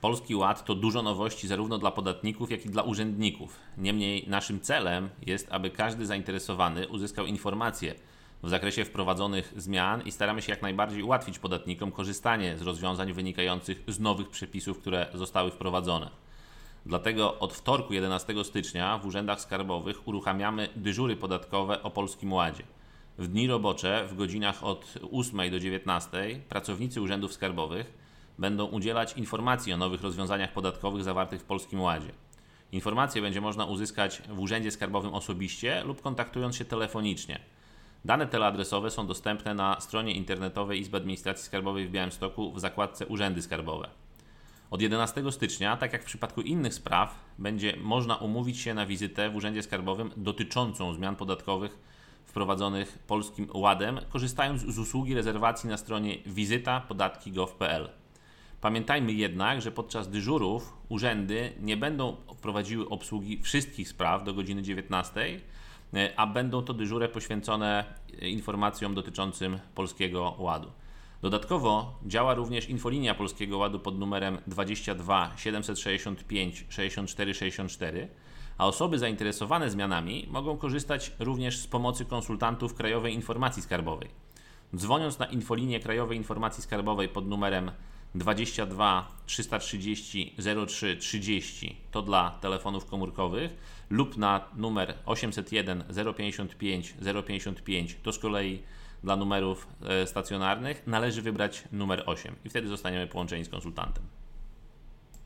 Polski Ład to dużo nowości zarówno dla podatników, jak i dla urzędników. Niemniej naszym celem jest, aby każdy zainteresowany uzyskał informacje w zakresie wprowadzonych zmian i staramy się jak najbardziej ułatwić podatnikom korzystanie z rozwiązań wynikających z nowych przepisów, które zostały wprowadzone. Dlatego od wtorku 11 stycznia w urzędach skarbowych uruchamiamy dyżury podatkowe o Polskim Ładzie. W dni robocze w godzinach od 8 do 19 pracownicy urzędów skarbowych będą udzielać informacji o nowych rozwiązaniach podatkowych zawartych w Polskim Ładzie. Informacje będzie można uzyskać w urzędzie skarbowym osobiście lub kontaktując się telefonicznie. Dane teleadresowe są dostępne na stronie internetowej Izby Administracji Skarbowej w Białymstoku w zakładce Urzędy Skarbowe. Od 11 stycznia, tak jak w przypadku innych spraw, będzie można umówić się na wizytę w Urzędzie Skarbowym dotyczącą zmian podatkowych wprowadzonych Polskim Ładem, korzystając z usługi rezerwacji na stronie wizyta.podatki.gov.pl. Pamiętajmy jednak, że podczas dyżurów urzędy nie będą prowadziły obsługi wszystkich spraw do godziny 19, a będą to dyżury poświęcone informacjom dotyczącym Polskiego Ładu. Dodatkowo działa również infolinia Polskiego Ładu pod numerem 22 765 64 64, a osoby zainteresowane zmianami mogą korzystać również z pomocy konsultantów Krajowej Informacji Skarbowej. Dzwoniąc na infolinię Krajowej Informacji Skarbowej pod numerem 22 330 03 30, to dla telefonów komórkowych, lub na numer 801 055 055, to z kolei dla numerów stacjonarnych, należy wybrać numer 8 i wtedy zostaniemy połączeni z konsultantem.